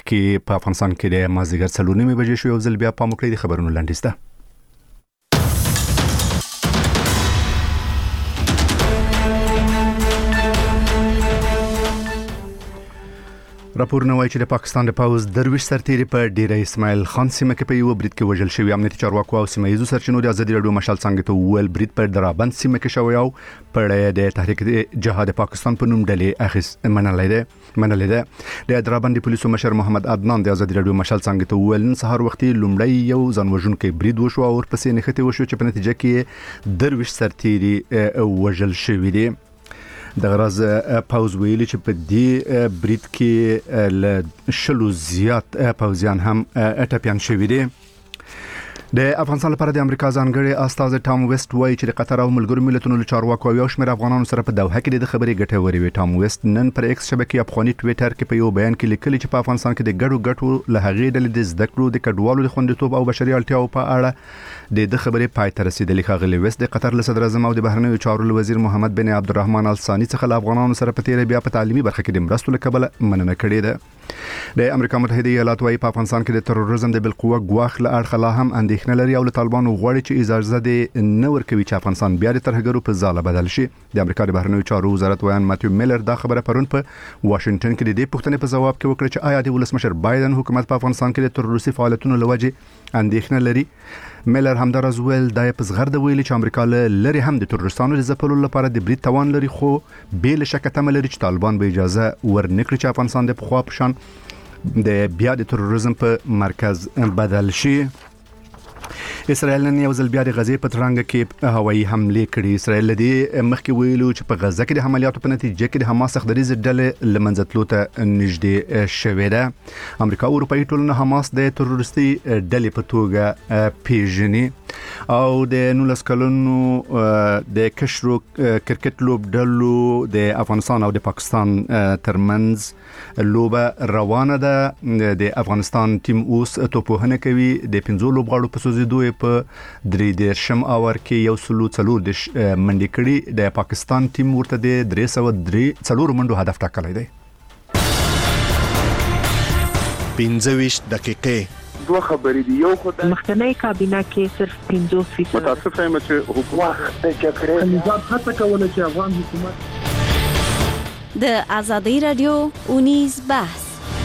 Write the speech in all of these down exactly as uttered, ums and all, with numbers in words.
مخکې په افغانستان کې د مازدیګر څلور نیمې بجې شو. یو ځل بیا پام وکړئ د خبرونو لاندې ده. راپورونه وايي چې د پاکستان د پاوز درویش سرتیری په ډیره اسماعیل خان سیمه کې په یو برید کې وژل شوی. امنیتي چارواکو او سیمه ییزو سرچینو د ازادي رادیو مشال څنګه ته ویل برید په درابند سیمه کې شوی او په د تحریک جهاد پاکستان په نوم ډلې اخیس منلې ده منلې ده د درابند پولیسو مشر محمد عدنان د ازادي رادیو مشال څنګه ته ویل نن سهار وختي لومړی یو ځانوژونکي برید وشو او ورپسې نښته وشو چې په نتیجه کې درویش سرتیری وژل شوی دی. د غرض پاوز ویلي چې په دې برید کې ل شلو زیات پاوزیان هم ټپيان شوي دي. د افغانستان لپاره د امریکا ځانګړي استاذ ټام ویسټ وایي چې د قطر او ملګرو ملتونو له چارواکو او شمېر افغانانو سره په دوحه کې د خبرې ګټورې وي. ټام ویسټ نن پر ایکس شبکې افغاني ټویټر کې په یو بیان کې لیکلي چې په افغانستان کې د ګډو ګټو له هغې ډلې د زده کړو د کډوالو د خوندیتوب او بشري اړتیاو په اړه د د خبرې پای ته رسیدلې. ښاغلي ویسټ د قطر له صدر اعظم او د بهرنیو چارو وزیر محمد بن عبدالرحمن ال ثاني څخه له افغانانو سره په تیره بیا په تعلیمي برخه کې د مرستو له کبله مننه کړې ده. د امریکا متحده ایالات وايي په افغانستان کې د تروریزم د بالقوه ګواښ له اړخه لا هم اندېښنه لري او له طالبانو غواړي چې اجازه دې نه ورکوي چې افغانستان بیا د ترهګرو په ځاله بدل شي. د امریکا د بهرنیو چارو وزارت ویان ماتیو میلر دا خبره پرون په واشنگټن کې د دې پوښتنې په ځواب کې وکړه چې آیا د ولسمشر بایدن حکومت په افغانستان کې د تروریستي فعالیتونو لوجه اندېښنه لري. میلر همدارز ویل دا په زغرد ویلي چې امریکا لري هم د تروریستانو د ځپلو لپاره د برید توان لري خو به له شک تمه لري چې طالبان به اجازه ورنکړي چې افغانستان د پخوا په شان د بیا د تروریزم په مرکز بدل شي. اسرائیل نن یو ځل بیا د غزې په ترانګ کې هوایي حمله کړې. اسرائیل دې مخکې ویلو چې په غزه کې د عملیاتو په نتیجه کې د حماس خدریز ډلې لمنځه تلو ته نږدې شوې ده. امریکا او اروپایي ټولنه حماس د تروریستي ډلې په توګه پیژني او د نولس کلونو د کشرو کرکټ لوب ډلو د افغانستان او د پاکستان ترمنځ لوبه روانه ده. د افغانستان ټیم اوس توپوهنه کوي د پنځو لوبغاړو په سوزیدو په درې دیرشم اور کې یو سلو څلور د منډې کړي. د پاکستان ټیم ورته د درې سوه درې څلور منډو هدف ټاکلی دی. پنځه ویشت دقیقې دوه خبرې دي. یو خو د مخکنی کابینه کې صرف پنځوس فیصد متاسف یم چې حکومت د جګړې نظام هڅه کوله چې افغان حکومت د ازادي رادیو اونیز بحث.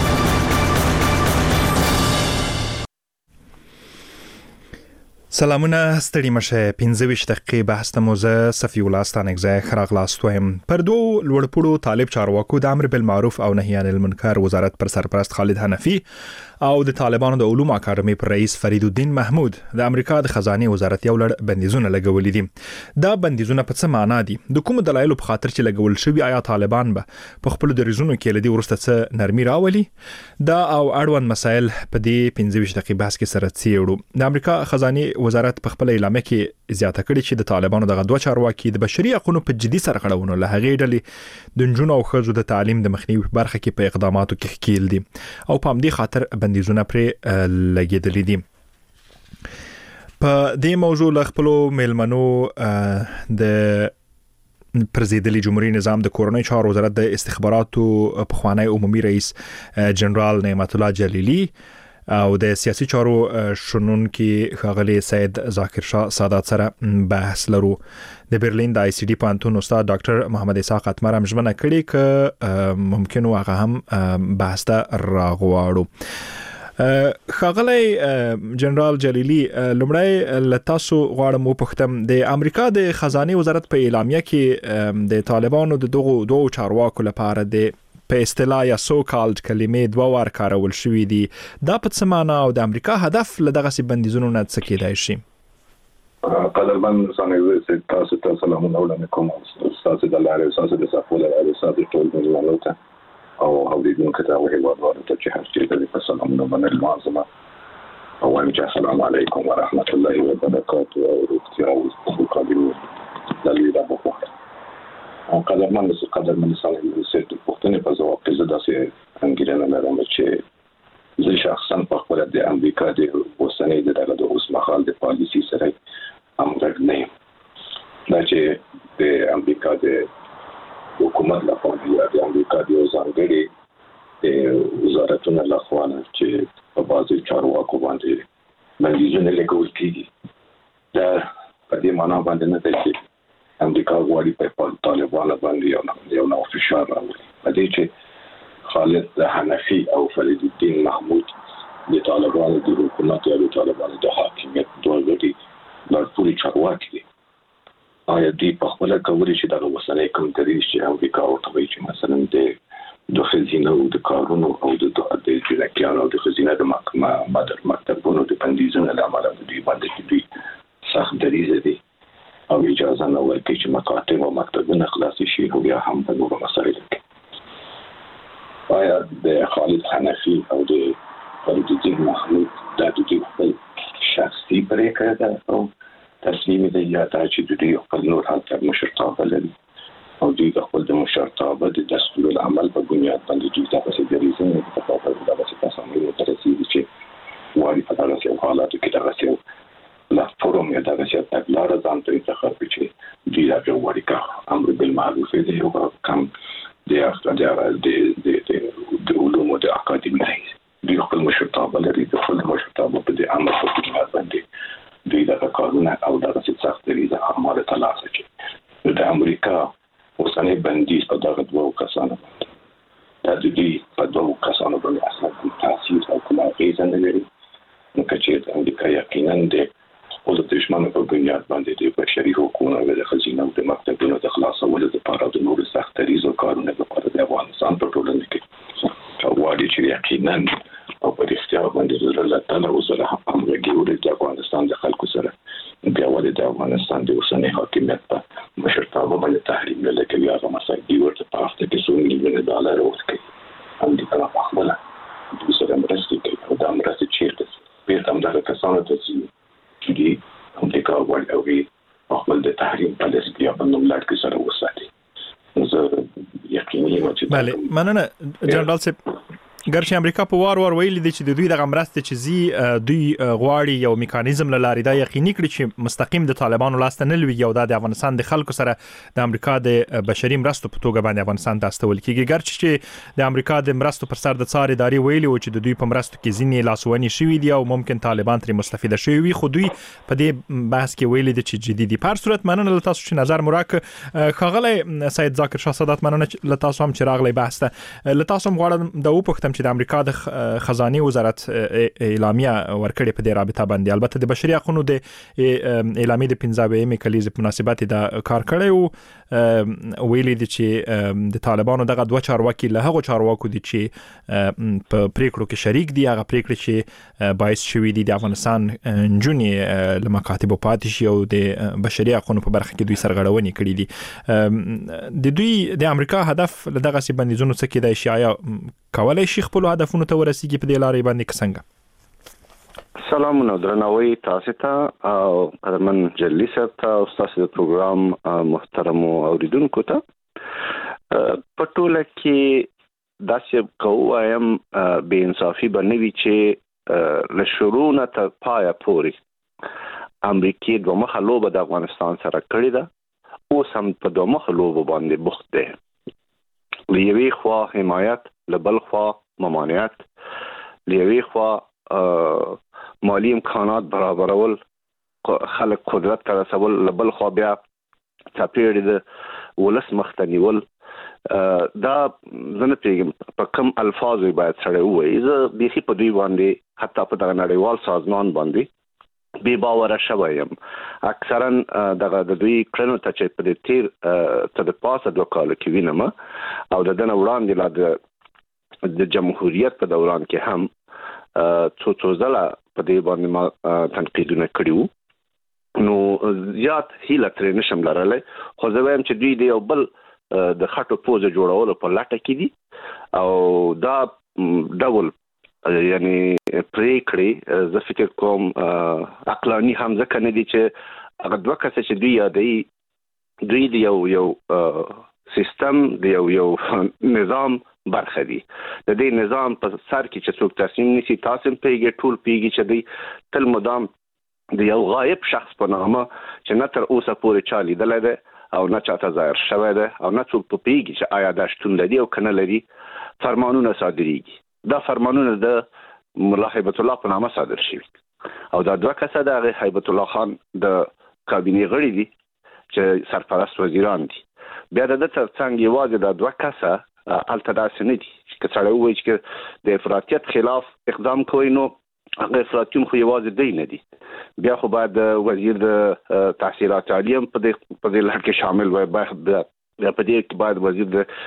سلامونه ستړي مشه. پنځه ویشت دقیقې بحث ته موزه صفی الله ستانکزی خراغلاست ویم. پر دو لوړپوړو طالب چارواکو د امر بالمعروف او نهی عن المنکر وزارت پر سرپرست خالد حنفی او د طالبانو د علوم اکاډمي پر رئیس فرید الدین محمود د امریکا د خزانه وزارت یو لړ بندیزونه لګولې دي. دا بندیزونه په څه معنا دي؟ د کوم دلایلو په خاطر چې لګول شوی؟ آیا طالبان به په خپل دریزونو کې لدی ورسته څه نرمي راولي؟ دا او اړوند مسایل په دې پنځه ویشت دقیقې بحث کې سره څیړو. د امریکا خزانه وزارت په خپل اعلامیه کې زیاته کړې چې د طالبانو د غدوه چارواکي د بشري حقوقو په جدي سرغړونو له هغې ډلې د نجونو او ښځو د تعلیم د مخنیوي په برخه کې په اقداماتو کې ښکیل دي او په همدې خاطر بندیزونه پرې لګېدلي دي. په دې موضوع له خپلو میلمنو د پرزیدلی جمهوریت نظام د کورنۍ چارو وزارت د استخباراتو پخوانی عمومي رئیس جنرال نعمت الله جلیلی او د سیاسي چارو شنونکي ښاغلي سید ذاکر شاه سادات سره بحث لرو. د برلین د آی سی ډي پوهنتون استاد ډاکټر محمد اسحاق اتمر هم ژمنه کړې که ممکن و هغه هم بحث ته راغواړو. ښاغلی جنرال جلیلی، لومړی له تاسو غواړم وپوښتم د امریکا د خزانه وزارت په اعلامیه کې د طالبانو د دغو دوو چارواکو لپاره د په اصطلاح یا سو کالد کلمې دوه وار کارول شوې دي. دا په څه معنا او د امریکا هدف له دغسې بندیزونو نه څه کېدای شي؟ قدرمن څنګه تاسو ته سلامونه وړاندې کوم. تاسو د لارې تاسو د صفو د لارې تاسو ټول مېلمنو ته او اوریدونکو ته او هیوادوالو ته چې هر چیرته په سلامونه باندې لازمه او وایم چې السلام علیکم ورحمت الله وبرکاته او روغتیا او مقابله دلیل دا بخواه. قدرمن قدرمن څنګه چې پوښتنه په ځواب کې زده سي انګیرنه لرم چې زه شخصا په خپل د امریکا د اوسنۍ دغه د اوس مهال د پالیسي سره همغږ نه یم. دا چې د امریکا د حکومت لخوا یا د امریکا د ځانګړي وزارتونو لخوا روانه چې په بازي چارواکو باندې بندیزونه لګول کیږي دا په دې معنا باندې نه دی چې امریکا غواړي په طالبانو باندې یو نو فشار راوړي په دې چې خالد حنفي او فرید الدین محمود د طالبانو د حکومت یا د طالبانو د حاکمیت دوه غړي لارپوري چارواکي دي آیا دوی په خپل کولی چې د وسنۍ کوم دریځ چې امریکا ورته وایي چې مثلا د د خزینه او د کارونو او د د جنکیانو او د خزینه د محکمه مکتبونو د بندیزونو له امله د دوی باندې دوی سخت دریځ دي او اجازه نه ورکوي چې مکاتب او مکتبونه خلاص شي او بیا هم په نورو مسایلو کې آیا د خالد حنفي او د فرید الدین محمود د دوی خپل شخصي پرېکړه ده او تصمیم دی یا دا چې د دوی خپل نور حالت مشرتابه لري او دوی د خپل د مشرتابه د دستور العمل په بنیاد باندې دوی تاسو د ریزن په توګه د تاسو تصمیم مترسي چې واري په تاسو حالاتو کې تاسو لا فورم یا تاسو ته لاره ځان ته انتخاب چې دوی دا واري کا امر بالمعروف دی او کوم د اخلاق د د علوم او د اکاډمي دوی خپل مشرتابه لري د خپل مشرتابه په د امر په بنیاد باندې دوی دا قانون او دا سخت ریزه اعمال تلاش کوي د امریکا اوسنۍ بندیز په دغه دوه کسانو باندې دا د دې په دوه کسانو باندې اصلا تاثیر او کومه اغیزه نه لري نو چې د امریکا یقینا د خپل دښمنانو په بنیاد باندې د بشري حقوقو او د خزینه او د مکتبونو د خلاصولو لپاره د نورو سخت ریزو کارونه لپاره د افغانستان په ټولنه کې واړي چې یقینا او په اختیار باندې د الله تعالی او سره همغږي ورته د افغانستان د خلکو سره بیا ولې د افغانستان د اوسنۍ حاکمیت په مشرتابه باندې تحریم نه لګوي هغه مسایل دی ورته په هفته کې څو میلیونه ډالر ورکړي امریکا په خپل د سره مرستې کوي او د مرستې چیرته په هم دغه کسانو ته چې دی امریکا غواړي او خپل د تحریم په لسه کې په نوم لاټ کې سره وساتي زه یقیني یم چې بله مننه جنرال صاحب ګرچې امریکا په وار وار ویلي دي چې د دوی د مرستې چې زی دوی غواړي یو میکانیزم لاري دا یقیني کړي چې مستقیم د طالبانو لاسته نه لوي یو د افغانستان د خلکو سره د امریکا د بشري مرستو په توګه باندې افغانستان ته استول کیږي ګرچې چې د امریکا د مرستو پر سر د څار ادارې ویلي و چې د دوی په مرستو کې ځینې لاسوهنې شوي دي او ممکن طالبان ترې مستفیده شوي وي خو دوی په دې بحث کې ویلي دي چې جدي دي په هر صورت مننه له تاسو چې نظر مراک خغلی سید ذاکر شاه سادات مننه له تاسو هم چې راغلی بحث ته له تاسو هم غواړم د وپوښتم چې د امریکا د خزانه وزارت اعلامیه ورکړې په دې رابطه باندې البته د بشري حقوقو د اعلامیه د پنځمې کلیزې په مناسبت دا کار کړی او ویلي دي چې د طالبانو دغه دوه چارواکي له هغه چارواکو دي چې په پریکړو کې شریک دي هغه پریکړې چې باعث شوي دي د افغانستان جنونی له مکاتب پاتې شي او د بشري حقوقو په برخه کې دوی سرغړونې کړې دي د دوی د امریکا هدف له دغه سی بندیزونو څخه کېدای شي آیا کولای شي خپل هدفونو ته ورسیږي په دې لارې باندې څنګه سلامونه درناوي تاسو ته او قدرمن جلی صاحب ته او تاسو د پروګرام محترم اوریدونکو ته په ټوله کې داسې کوم بې انصافي بنوي چې له شروع نه تر پایه پورې امریکای دوه مخه لوبه د افغانستان سره کړې ده اوس هم په دوه مخه لوبه باندې بوخت ده لیوی خوا حمایت لبل خوا ممانعت لیوی خوا مالی امکانات برابرول خلک قدرت ته رسول لبل خوا بیا چاپیړي د ولس مختنیول دا زنه پیغام په کم الفاظ باید سره وایي زه د هی په دوی باندې حتی په دغه نړیوال سازمان باندې بے باور شوم اکثرا دغه د دوی کړنو ته چې په دې تیر ته د پاسه دوه کال کې وینم او د دنه وړاندې لا د د جمهوریت په دوران کې هم څو څو ځله په دې باندې ما تنقیدونه کړیو نو زیات هیله ترې نشم لرلی خو زه وایم چې دوی د یو بل د خټو پوزه جوړولو په لټه کې دي او دا ډول یعنی پریکړې زه فکر کوم عقلاني هم ځکه نه دي چې هغه دوه کسه چې دوی یادوي دوی د یو یو سیستم د یو یو نظام برخه دي د دې نظام په سر کې چې څوک تصمیم نیسي تاسو پیږي ټول پیږي چې دوی تل مدام د یو غایب شخص په نامه چې نه تر اوسه پورې چا لیدلی دی او نه چاته ظاهر شوی دی او نه څوک په پیږي چې آیا دا شتون لري او که نه لري فرمانونه صادریږي دا فرمانونه د ملا هیبت الله په نامه صادر شوي او دا دوه کسه د هیبت الله خان د کابینې غړي دي چې سرپرست وزیران دي. بیا د ترڅنګ یوازې د دوه کسه الته داسې نه دي چې سړی ووایي چې د افراطیت خلاف اقدام کوي نو هغه افراطیون خو یوازې دی نه دي. بیا خو باید وزیر د تحصیلات عالیه هم په دې لړ کې شامل وي، باید په دې کې باید وزیر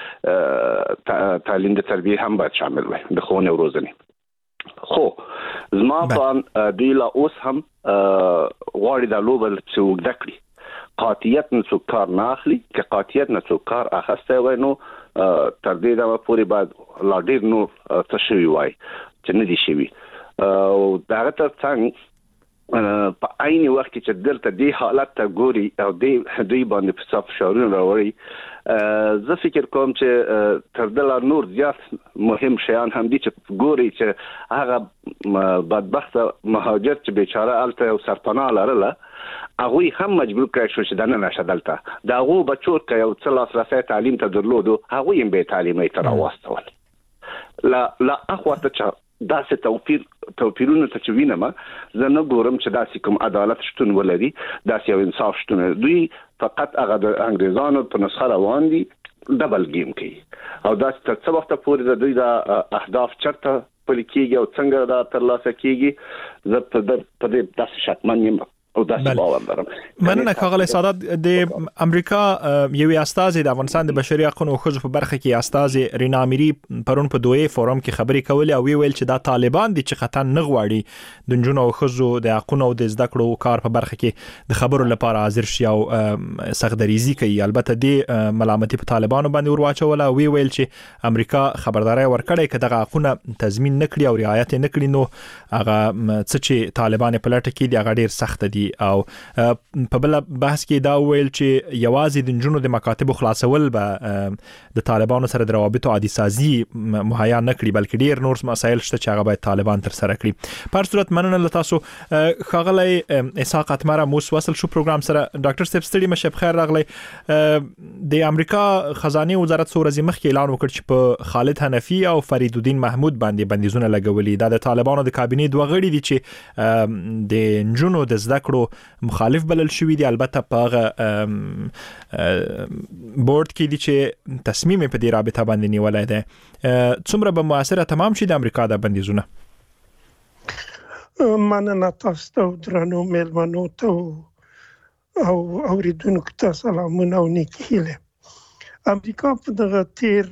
د تعلیم د تربیه هم باید شامل وي د ښوونې او روزنې. خو زما په دوی لا اوس هم غواړي دا لوبه چې وګړه کړي قاطعیت نه څوک کار نه اخلي، که قاطعیت نه څوک کار اخسته وای نو تر دې دا پورې باید لا ډیر نور څه شوي وای چې نه دي شوي. او دا ترڅنګ په عین وخت کې چې دلته دې حالت ته ګوري او دې دوی باندې په صف شعارونه راوړي، زه فکر کوم چې تر دله نور زیات مهم شیان هم دي چې ګوري چې هغه بدبخت مهاجر چې بیچاره الته او سرپناه لرله هغوی هم مجبور کړی شو چې دننه شه دلته د هغو بچو که یو څه لاسرسی تعلیم ته درلودو هغوی هم بې تعلیمۍ ته راواستول. لا لا اخواته چې داسې توپیر توپیرونه ته چې وینم زه نه ګورم چې داسې کوم عدالت شتون ولري، داسې یو انصاف شتون. دوی فقط هغه د انګریزانو په نسخه روان دي، ډبل گیم کوي او داسې تر څه وخته پورې د دوی د اهداف چرته پلي کېږي او څنګه دا ترلاسه کېږي زه په دې داسې شکمن یم او داسې باور لرم. مننه ښاغلی سادات. د امریکا یوې استازي د افغانستان د بشري حقوقو او ښځو په برخه کې استازي رینا امیري پرون په دوی فورم کې خبرې کولې او ویل چې دا طالبان دي چې قطعا نه غواړي د نجونو او ښځو د حقوقو او د زده کړو کار په برخه کې د خبرو لپاره حاضر شي او سختدریزي کوي. البته د ملامتي په طالبانو باندې ورواچوله او ویل چې امریکا خبرداري ورکړې چې دغه حقوقونه تضمین نکړي او رعایت نکړي نو هغه څه چې طالبان په لټه کې دي هغه ډیر سخت دي. او په بل بحث کې دا ویل چې یوازې د نجونو د مکاتبو خلاصول به د طالبانو سره د روابطو عادي سازي مهیا نه کړي بلکې ډیر نور مسایل شته چې هغه باید طالبان تر سره کړي. په هر صورت مننه له تاسو ښاغلی اسحاق اتمره. موږ وصل شو پروګرام سره. ډاکټر صاحب ستړي مشه بخیر راغلی. د امریکا خزانه وزارت څو ورځې مخکې اعلان وکړ چې په خالد حنفي او فرید الدین محمود باندې بندیزونه لګولي. دا د طالبانو د کابینې دوه غړي دي چې د نجونو د زده کړو مخالف بلل شوی دی. البته په هغه بورډ کې دي چې تصمیم په دې رابطه باندې نیولای دی. څومره به موثره تمام شي د امریکا د بندیزونه؟ مننه تاسو ته درنو مېلمنو ته او اوریدونکو ته سلامونه او نیکې هیلې. امریکا په دغه تیر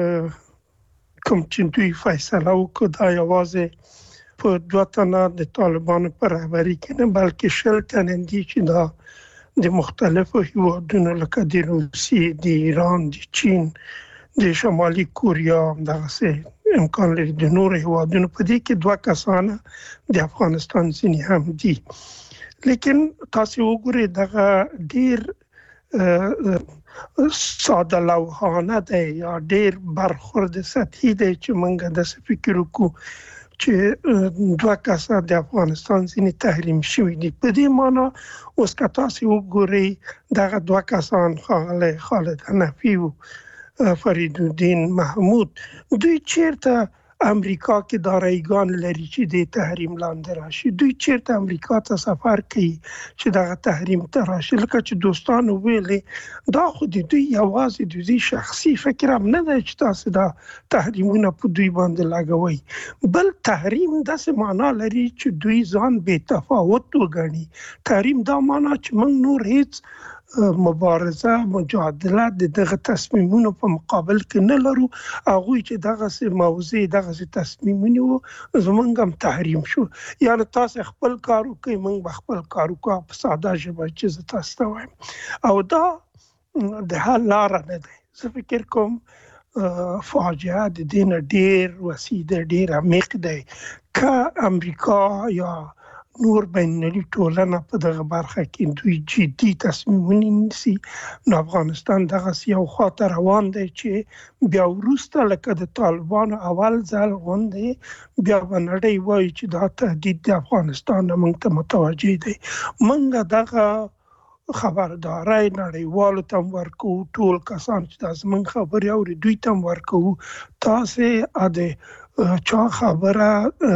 کوم چې دوی فیصله وکړه دا یوازې په دوه تنه د طالبانو په رهبري کې نه بلکې شل تنه دي چې دا د مختلفو هیوادونو لکه د روسیې، د ایران، د چین، د شمالي کوریا دغسې امکان لري د نورو هیوادونو په دې کې دوه کسانه د افغانستان ځینې هم دي. لیکن تاسو وګورئ دغه ډیر ساده لوحانه دی یا ډیر برخورد سطحي دی چې موږ داسې فکر وکړو چې دوه کسه د افغانستان ځینې تحریم شوي دي. په دې معنا اوس که تاسو وګورئ دغه دوه کسان ښاغلی خالد حنفي او فرید الدین محمود دوی چیرته امریکا کې داراییګان لري چې د تحریم لاندې راشي؟ دوی چیرته امریکا ته سفر کوي چې دغه تحریم ته راشي؟ لکه چې دوستانو ویلې دا خو د دوی یوازې د دوی شخصي فکر هم نه دی چې تاسو دا تحریمونه په دوی باندې لګوئ. بل تحریم داسې معنا لري چې دوی ځان بې تفاوت وګڼي. تحریم دا معنا چې موږ نور هیڅ مبارزه مجادله د دغه تصمیمونو په مقابل کې نه لرو. هغوی چې دغسې موضوع دغسې تصمیمونه وو زموږ هم تحریم شو. یعنې تاسو خپل کار وکړئ موږ به خپل کار وکړو په ساده ژبه چې زه تاسو ته وایم. او دا د حل لاره نه دی. زه فکر کوم فاجعه د دې نه ډېر وسیع دی، ډېر عمیق دی. که امریکا یا نور بینالمللي ټولنه په دغه برخه کې دوی جدي تصمیمونه نیسي نو افغانستان دغسې یو خواته روان دی چې بیا وروسته لکه د طالبانو اول ځل غوندې بیا به نړۍ وایي چې دا تهدید د افغانستان نه موږ ته متوجه دی. موږ دغه خبرداری نړیوالو ته هم ورکوو، ټول کسان چې دا زموږ خبرې اوري دوی ته هم ورکوو. تاسې د چا خبره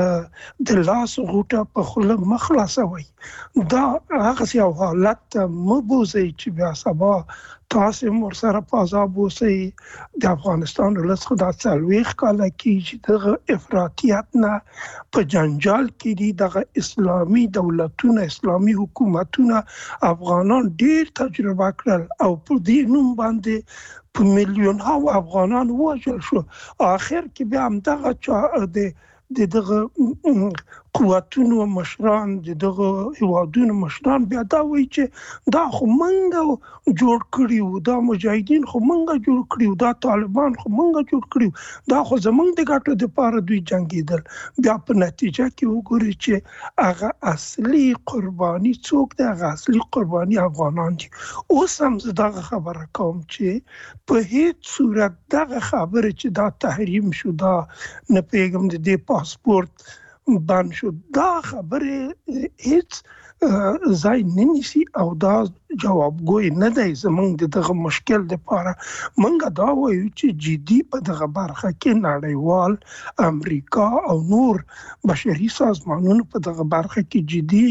د لاس غوټه په خوله مخلاصوي. دا هغه یو حالت مبوزي چې بیا سبا تاسو مر سره پازاب وسی د افغانستان ولس خدا څلويخ کاله کې چې دغه افراطیت نه په جنجال کې دي دغه اسلامي دولتونه اسلامي حکومتونه افغانان ډیر تجربه کړل او په دې نوم باندې په میلیون ها افغانان وژل شو. اخر کې بیا هم دغه چا د د دغه قوتونو مشران د دغه هوادونو مشران بیا دا وایي چې دا خو منګه جوړ کړیو، دا مجاهدین خو منګه جوړ کړیو، دا طالبان خو منګه جوړ کړیو، دا خو زمونږ د ګټو لپاره دوی جنگیدل. بیا په نتیجه کې وګوري چې هغه اصلي قرباني څوک دی؟ هغه اصلي قرباني افغانان دي. اوس هم زه دغه خبره کوم چې په هیڅ صورت دغه خبره چې دا تحریم شو، دا نه پیغام د دې پاسپورت بند شو، دا خبره هیڅ ځای نه نیسي او دا جوابګوی نه دی زمونږ د دغه مشکل لپاره. مونږ دا وایو چې جدي په دغه برخه کې نړیوال امریکا او نور بشري سازمانونو په دغه برخه کې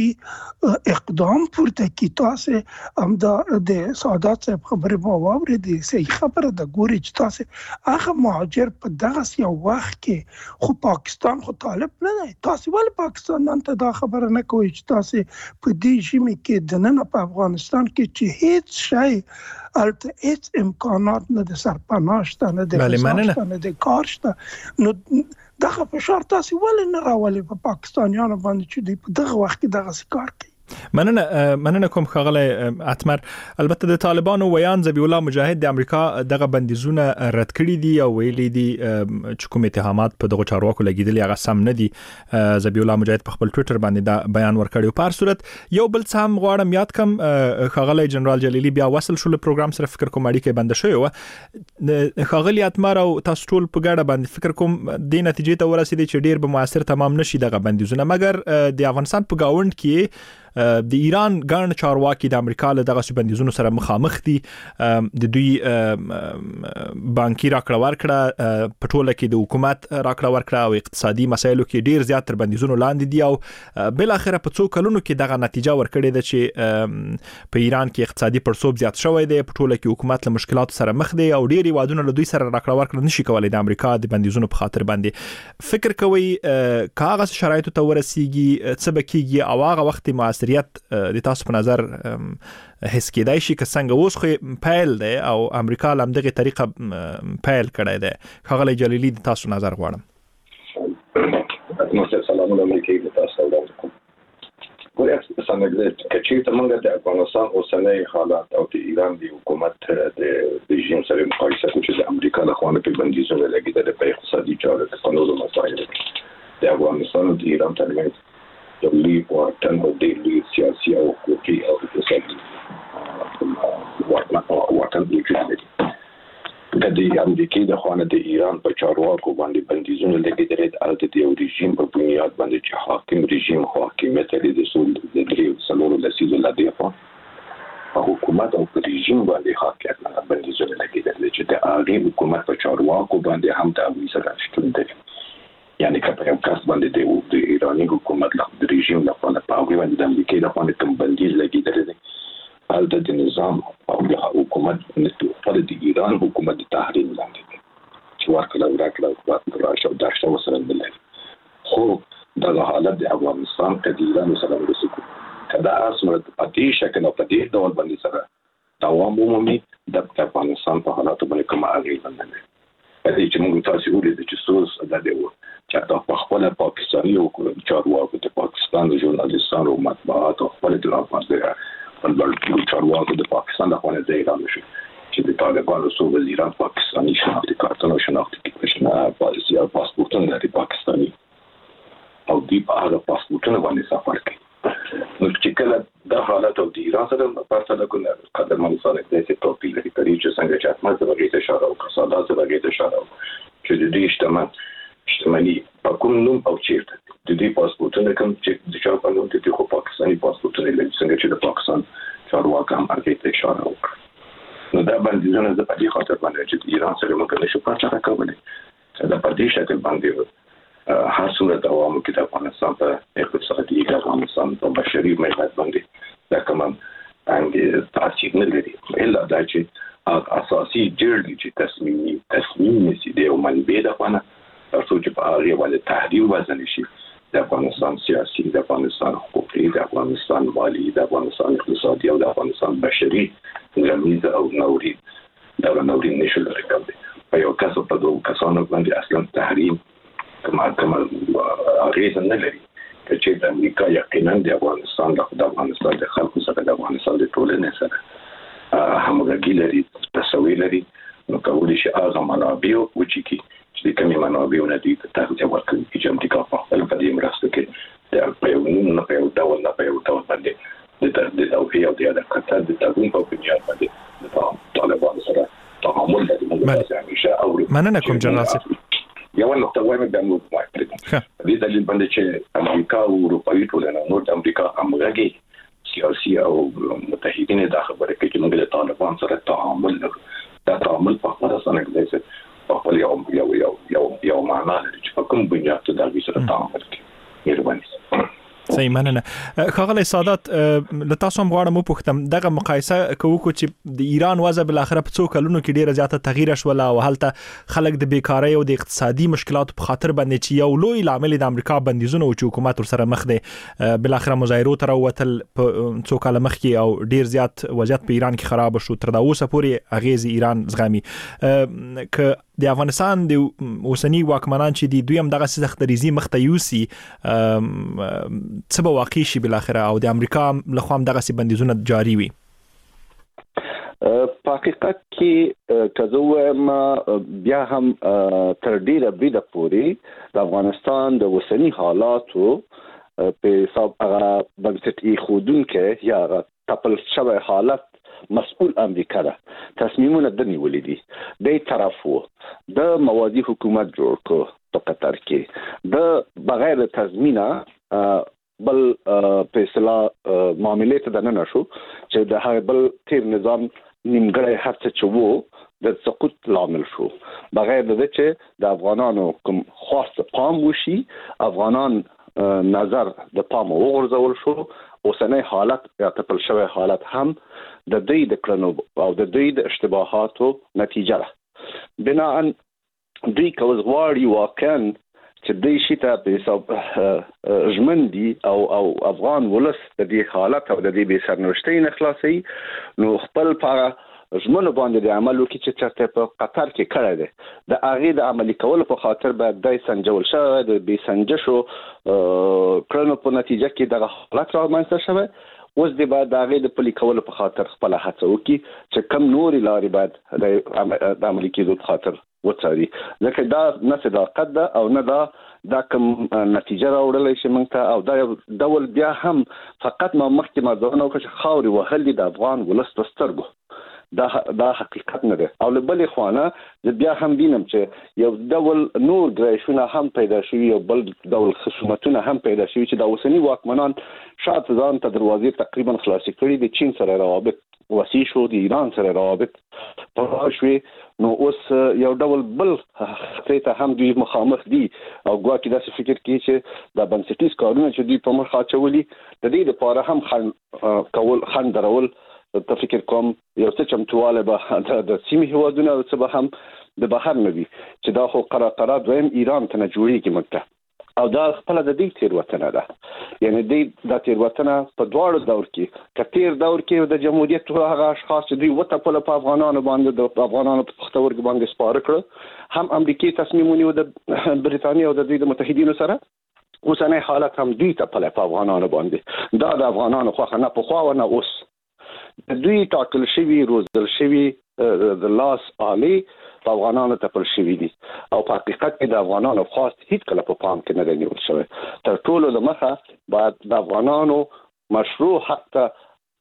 جدي اقدام پورته کړي. تاسو هم د سعادت صاحب خبره ما واورېدې، صحیح خبره ده. ګوري چې تاسو هغه مهاجر په دغه یو وخت کې خو پاکستان خو طالب نه دی. تاسو ولې پاکستان ته دا خبره نه کوئ چې تاسو په دې ژمي کې د نن په افغانستان کې چې هیڅ شی البته هیڅ امکانات نه د سرپناه شته، نه د غذا نه د کار شته، نو دغه فشار تاسو ولې نه راولي په پاکستانیانو باندې چې دوی په دغه وخت کې دغه کار کوي؟ مننه مننه کوم خغله اتمر. البته د طالبانو ویان ذبیح الله مجاهد د امریکا دغه بندیزونه رد کړی دي او ویلي دي چې کوم اتهامات په دغه چارواکو لګیدل هغه سم نه دي. ذبیح الله مجاهد په خپل ټوئیټر باندې دا بیان ورکړی. په هر صورت یو بل څه هم غواړم یاد کم، خغله جنرال جلیلی بیا وصل شو له پروګرام سره، فکر کوم اړیکه بند شوی و. خغلی اتمر او تاسو ټول په ګډه باندې فکر کوم د نتیجې ته ورسېدي چې ډیر به موثر تمام نشي دغه بندیزونه، مګر د افغانستان په گاوند کې د ایران ګڼ چارواکي د امریکا له دغه بندیزونو سره مخامخ دي. د دوی بانکي راکړه ورکړه په ټوله کې د حکومت راکړه ورکړه او اقتصادي مسایلو کې ډیر زیات تر بندیزونو لاندې دي او بل اخره په څو کلونو کې دغه نتیجه ورکړې ده چې په ایران کې اقتصادي پرسوب زیات شوی دی، په ټوله کې حکومت له مشکلاتو سره مخ دی او ډیر وادونه له دوی سره راکړه ورکړه نشي کولای د امریکا د بندیزونو په خاطر باندې. فکر کوي کاغذ شرایطو ته ورسیږي څه به کیږي او هغه وخت موثر د تاسو په نظر هیڅ کېدای شي که څنګه اوس خو پیل دی او امریکا هم دغه طریقه پیل کړی دی؟ خغلی جلیلی د تاسو نظر غواړم. نو سلامونه ملکی د تاسو علیکم. ګورئ څنګه چې چې موږ د افغانستان اوسنۍ حالات او د ایران د حکومت د رژیم سره مقایسه کوو چې د امریکا له خوا په بندیزونو لګیدل په اقتصادي چارو کې په نورو مسایلو د افغانستان او د ایران ترمنځ د لوی واټن او د لوی سیاسي او حقوقي او اقتصادي واټن وجود لري. د امریکا د خوا نه د ایران په چارواکو باندې بندیزونه لګیدل د دې رژیم په بنیاد باندې چې حاکم رژیم حاکمیت لري د سول د دریو څلورو لسیزو لدې په حکومت او رژیم باندې حاکمیت نه بندیزونه لګیدل چې د هغه حکومت په چارواکو باندې هم د امریکا سره شتون لري. یعنی که په یو کس باندې د ایرانی حکومت له د رژیم له خوا په هغه باندې د امریکا له خوا کوم بندیز لګیدل دي، هلته د نظام او د حکومت په د ایران حکومت د تحریم لاندې دي چې ورکړه ورکړه ورکړه راشه او داشته وسره بلل. خو دغه حالت د افغانستان د ایران سره ورسېږي کدا اسمه په دې شکل او په دې ډول باندې سره دوام ومومي د افغانستان په حالاتو باندې کوم اغېز نه لري. پدې چې موږ تاسو ولې چې سوس د دې چې په خپل پاکستاني او چارواکو د پاکستان د ژورنالیستانو او مطبوعات او خپل د راپورته په بل چارواکو د پاکستان د خپل ځای اعلان شو چې د طالبانو سو وزیران پاکستاني شناختی کارتونه شناختی کارتونه پالیسي او پاسپورتونه لري پاکستاني او دی په هغه پاسپورتونه باندې سفر کوي. نو چې کله د حالت او د ایران سره په پرتله کوله قدر منصور د دې توپیر لري چې څنګه چې اتمه د وګړي اشاره او کساده د وګړي اشاره چې د دې اجتماع شتمنی په کوم نوم او چیرته د دې پاسپورتونه کوم چې د چا په نوم د خو پاکستاني پاسپورتونه لري څنګه چې د پاکستان چارواکي هم هغه ته اشاره وکړه. نو دا باندې ځنه د پدې خاطر باندې چې ایران سره موږ نشو پاتې راکولای چې دا پدې شکل باندې هر څومره دوام کې د افغانستان په اقتصادي د افغانستان په بشري محنت باندې دا کوم انګي تاثیر نه لري الا دا چې اساسي جړل چې تصمیم تصمیم نشي دی او منبع د افغان تاسو چې په اړه ولې تحریم وزن شي د افغانستان سیاسي د افغانستان حقوقي د افغانستان مالی د افغانستان اقتصادي او د افغانستان بشري غمیزه او نوري دا نوري نشل راکړي په یو کس په دوه کسانو باندې اصلا تحریم کما کما اغیز نه لري چې د امریکا یقینا د افغانستان د افغانستان د خلکو سره د افغانستان د ټولنې سره همغږي لري تسوي لري نو کولی شي هغه منابع او چې چې کومې منابع نه دي تاسو ورکړي چې امریکا په خپل په دې مرسته کې د پیوند نه پیوند ډول نه پیوند ډول باندې د د توفیق او د قطر د تګون په بنیاد باندې د طالبان سره تعامل لري همیشه او مننه کوم جنرال یو نقطه وایم د نو په دې دلیل باندې چې امریکا او اروپایي ټولنه نور د امریکا همغږي سیاسي او متحدین د خبرې کې چې موږ د طالبان سره تعامل لرو دا تعامل په خپل سره کې په خپل یو یو یو یو یو معنا لري چې په کوم بنیاد ته د دې سره تعامل کوي مهرباني صحیح مننه خاغلی سادات د تاسو هم غواړم پوښتم دغه مقایسه کوو چې د ایران وضع بل اخره په څو کلونو کې ډیره زیاته تغییر شول او هلته خلک د بیکاری او د اقتصادي مشکلاتو په خاطر باندې چې یو لوی عامل د امریکا بندیزونه او حکومت سره مخ دي بل اخره مظاهرو تر وتل په څو کال مخکې او ډیر زیات وضعیت په ایران کې خراب شو تر دا اوسه پورې اغیز ایران زغمي ک د افغانستان د اوسنی واکمنان چې د دویم دغه سختریزي مختیوسی څه به واقع شي بل اخره او د امریکا لخوا هم دغه بندیزونه جاری وي په حقیقت کې کزوم بیا هم تر ډیره بریده پورې د افغانستان د اوسنی حالاتو په حساب هغه بنسټي خودونکو یا تپل شوی حالت مسؤل امریکا ده تصمیمونه د نیولې دي د طرفو د موازی حکومت جوړ کو په قطر کې د بغیر تضمینه بل په اصطلاح معاملې ته د نه نشو چې د هغه بل تیر نظام نیمګړی هڅه چوو د سقوط لامل شو بغیر د چې د افغانانو کوم خاص پام وشي افغانان نظر د پام وغورځول شو اوسنۍ حالت یا تپل شوی حالت هم د دوی د کړنو او د دوی د اشتباهاتو نتیجه ده بنا ان دوی کوز غواړي واقعا چې دوی شي ته په حساب ژمندي او او افغان ولس د دې حالت او د دې بې سرنوشتۍ نه خلاصي نو خپل پاره ژمنه باندې د عمل وکړي چې چرته په قطر کې کړی دی د هغه د عملي کولو په خاطر به د سنجول شوی د بې سنجشو کړنو په نتیجه کې د حالت رامنځته شوی اوس د بعد هغه د پلي کولو په خاطر خپل هڅه وکړي چې کم نوري لارې بعد د عملي کېدو په خاطر وڅاري ځکه دا نه صداقت ده او نه دا دا کوم نتیجه راوړلای شي موږ ته او دا ډول بیا هم فقط ما مخکې ما ځان او چې خاوري وهل د افغان ولس دسترګو دا دا حقیقت نه ده او لبلې خوانه د بیا هم وینم چې یو ډول نور ګرایشونه هم پیدا شوي او بل ډول خصومتونه هم پیدا شوي چې د اوسنی واکمنان شاید ځان ته دروازې تقریبا خلاصې کړي د چین سره روابط وسیع شو د ایران سره روابط پراخ شوي نو اوس یو ډول بل ته هم دوی مخامخ دي او ګواکې داسې فکر کوي چې د بنسټیز کارونه چې دوی په مخ اچولي د دې لپاره هم خن کول خن درول ته فکر کوم یو څه چمتواله به د سیمې هوادونه او څه به هم د بهر نه وي چې دا خو قرار قرار دویم ایران ته نه جوړیږي مکه او دا خپل د دې تیروتنه ده یعنی د د تیروتنه په دواړو دور کې کتیر دور کې د جمهوریت هغه اشخاص چې دوی وته په افغانانو باندې د افغانانو په پختورګ باندې سپاره کړ هم امریکای تصمیم ونیو د بریتانیا او د دوی د متحدینو سره اوسنۍ حالت هم دوی ته په افغانانو باندې دا د افغانانو خو نه په خوا نه اوس د دوی ټاکل شوی روزل شوی د لاس عالی په افغانانو ته پر شوی دي او په حقیقت کې د افغانانو خاص هیڅ کله په پام کې نه نیول شوی تر ټولو د مخه بعد د افغانانو مشروع حق ته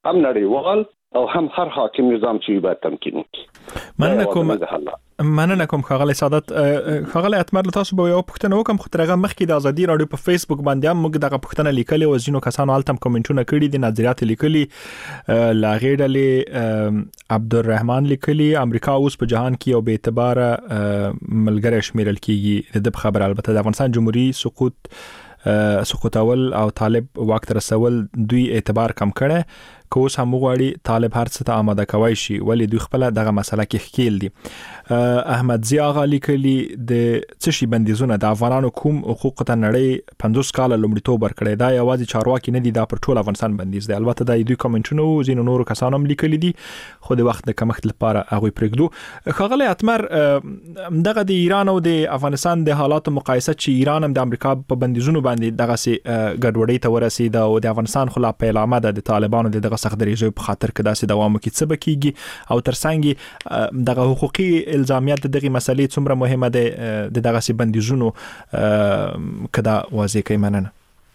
هم نړیوال او هم هر حاکم نظام چې به تمکین وکړي. مننه کوم مننه کوم خغل سعادت خغل اتمر تاسو به یو پښتنه وکم خو ترغه مخکې د ازادي رادیو په فیسبوک باندې هم موږ دغه پښتنه لیکلې او ځینو کسانو التم کومنټونه کړي دي نظریات لیکلي لا غېډلې عبدالرحمن لیکلي امریکا اوس په جهان کې یو به اعتبار ملګری شمیرل کیږي د خبر البته د افغانستان جمهوریت سقوط سقوطول او طالب وخت رسول دوی اعتبار کم کړي که اوس هم غواړي طالب هر څه ته آماده کوي شي ولی دوی خپل دغه مسله کې خکیل دي. احمد ضیا غالي کلی د څه شي بندیزونه د افغانانو کوم حقوق ته نړۍ پنځوس کال لومړیتوب ورکړي دا یوازې چارواکي نه دي دا پر ټول افغانستان بندیز دی. البته د دوی کومنټونو زینو نور کسانو هم لیکلي دي خو د وخت د کمښت لپاره هغه پرېږدو. خغل اتمر دغه د ایران او د افغانستان د حالاتو مقایسه چې ایران هم د امریکا په بندیزونو باندې دغه سي ګډوډۍ ته ورسید او د افغانستان خلا پیلامه د طالبانو د سخت دریزو په خاطر کې داسې دوام وکړي څه بکیږي او ترڅنګ دغه حقوقي الزامیات دغه مسلې څومره مهمه ده د دغه سي بندیزونو کدا واضح کوي. مننه.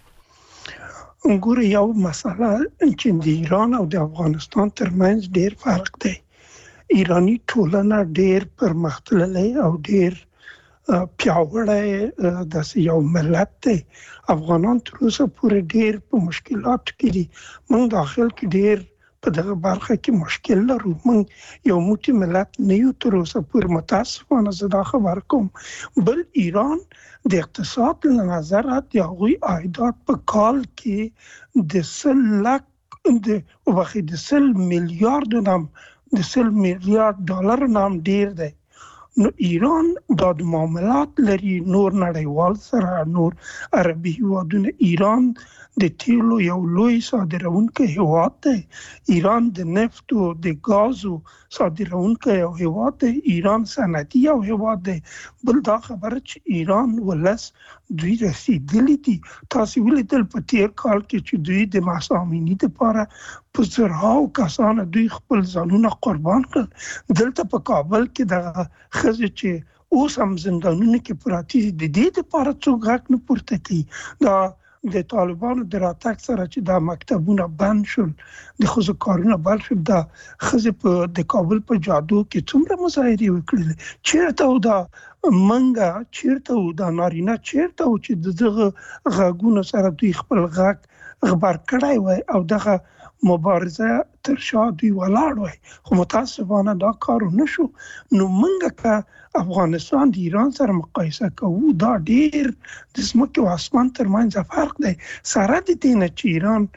ګوره یو مسله چې د ایران او د افغانستان ترمنځ ډیر فرق دی. ایرانی ټولنه ډیر پرمختللې او ډیر پیاوړی د یو ملت دی. افغانان تر اوسه پورې ډیر په مشکلات کې دي. موږ داخل کې ډیر په دغه برخه کې مشکل لرو. موږ یو موټی ملت نه یو تر اوسه پورې متاسفانه زه دا خبر کوم. بل ایران د اقتصاد له نظره د هغوی عایدات په کال کې د سل لک د وبخښئ د سل میلیارډ نام د سل میلیارډ ډالر نام ډیر دی. نو ایران د معاملات لري نور نړیوال سره نور عربي هیوادونه. ایران د تیلو یو لوی صادرونکی هیواد دی. ایران د نفت او د غازو صادرونکی یو هیواد دی. ایران صنعتي یو هیواد دی. بل دا خبره چې ایران ولس دوی رسیدلی دي. تاسو ولیدل په تیر کال کې چې دوی د مسامینی لپاره په زرهاو کسان دوی خپل ځانونه قربان کړل. دلته په کابل کې د خزه چې اوس هم زندانونو کې پراتی دي د دې لپاره څوک غږ نه پورته کوي. دا د طالبانو د راتګ سره چې دا مکتبونه بند شول د خزو کارونه بند شول دا خزه په د کابل په جادو کې څومره مظاهرې وکړل. چیرته و دا منګه چیرته و دا نارینه چیرته و چې دغه غږونو سره دوی خپل غږ خبر کړای وای او دغه مبارزه تر شا دوی ولاړ وای. خو متاسفانه دا کار نشو. نو منګه که افغانستان د ایران سره مقایسه کوو دا ډیر د ځمکې او اسمان ترمنځ فرق دی. سره د دې نه چې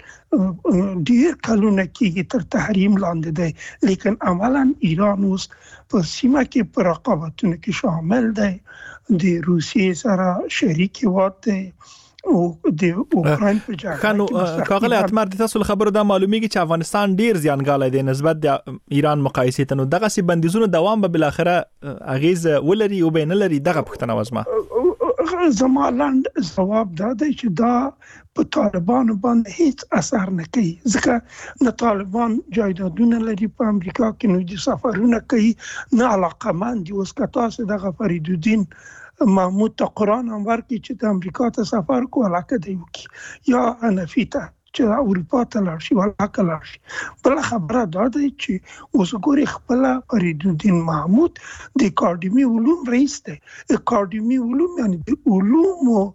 ایران ډیر کلونه کېږي تر تحریم لاندې دی لیکن عملا ایران اوس په سیمه کې په رقابتونو کې شامل دی. د روسیې سره شریک هیواد دی او د اوکراین په جګړه خانو کاغله اتمر د تاسو خبرو دا معلومیږي چې افغانستان ډیر زیانګاله دی نسبت د ایران مقایسې ته. نو دغه سي بندیزونو دوام به بل اخره اغیز ولري او بین لري دغه پښتنه وزما زما لاند جواب دا دی چې دا په طالبانو باندې هیڅ اثر نه کوي ځکه نه طالبان جایدادونه لري په امریکا کې نو د سفرونه کوي نه علاقمند دي. اوس که تاسو دغه فریدالدین محمود ته قرآن هم ورکړي چې د امریکا ته سفر کو علاقه دی وکړي یا حنفي ته چې اروپا ته لاړ شي علاقه لاړ شي. بل خبره دا دی چې اوس ګوري خپل فریدالدین محمود د اکاډمي علوم رئیس دی. اکاډمي علوم یعنی د علومو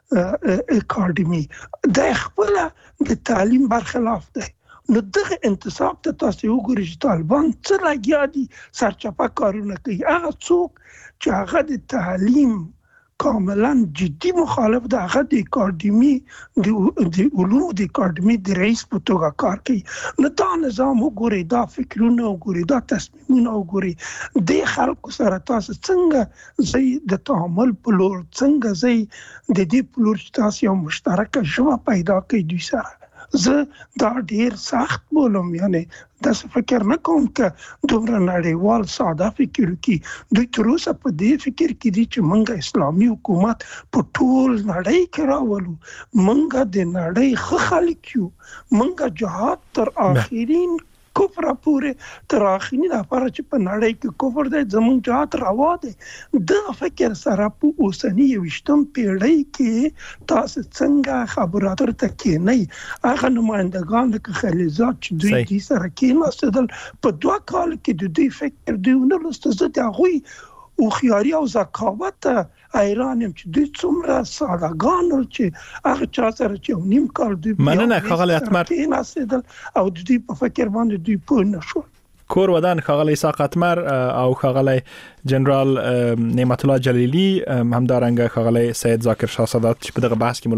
اکاډمي د خپل د تعلیم برخلاف دی. نو دغه انتصاب ته تاسو وګورئ چې طالبان څه لګیا دي سرچپه کارونه کوي. هغه څوک چې هغه د تعلیم کاملا جدي مخالف د هغه د اکاډمي د علوم د اکاډمي د رئیس په توګه کار کوي. نو دا نظام وګورئ دا فکرونه وګورئ دا تصمیمونه وګورئ د خلکو سره تاسو څنګه زی د تعامل په لور څنګه زی د دې په لور تاسو یو مشترکه ژبه پیدا کوي دوی سره. زه دا ډیر سخت بولم یعنی داسې فکر نه کوم که دومره نړیوال ساده فکر کی دوی تر اوسه په دې فکر کې دي چې موږ اسلامي حکومت په ټول نړۍ کې راولو. موږ د نړۍ ښه خلک یو. موږ جهاد تر آخرین کفر پورې تر اخري لپاره چې په نړۍ کې کفر دی زمونږ جهات روا دی د فکر سره په اوسنی وشتم پیړۍ کې تاسو څنګه خبراتر ته کې نه هغه نمائندگان لکه خلیزات چې دوی دې سره کې ناستدل په دوه کال کې د دوی فکر دوی نه لسته د هغه او خياري او زکاوت ایرانیم چې دوی څومره سادهګان چې هغه چا سره چې نیم کال دوی مننه ښاغلی اتمر او دوی په فکر باندې دوی پوه نشول کور ودان ښاغلی اسحاق اتمر او ښاغلی جنرال نعمت الله جلیلی همدارنګه ښاغلی سید ذاکر شاه سادات چې په دغه بحث کې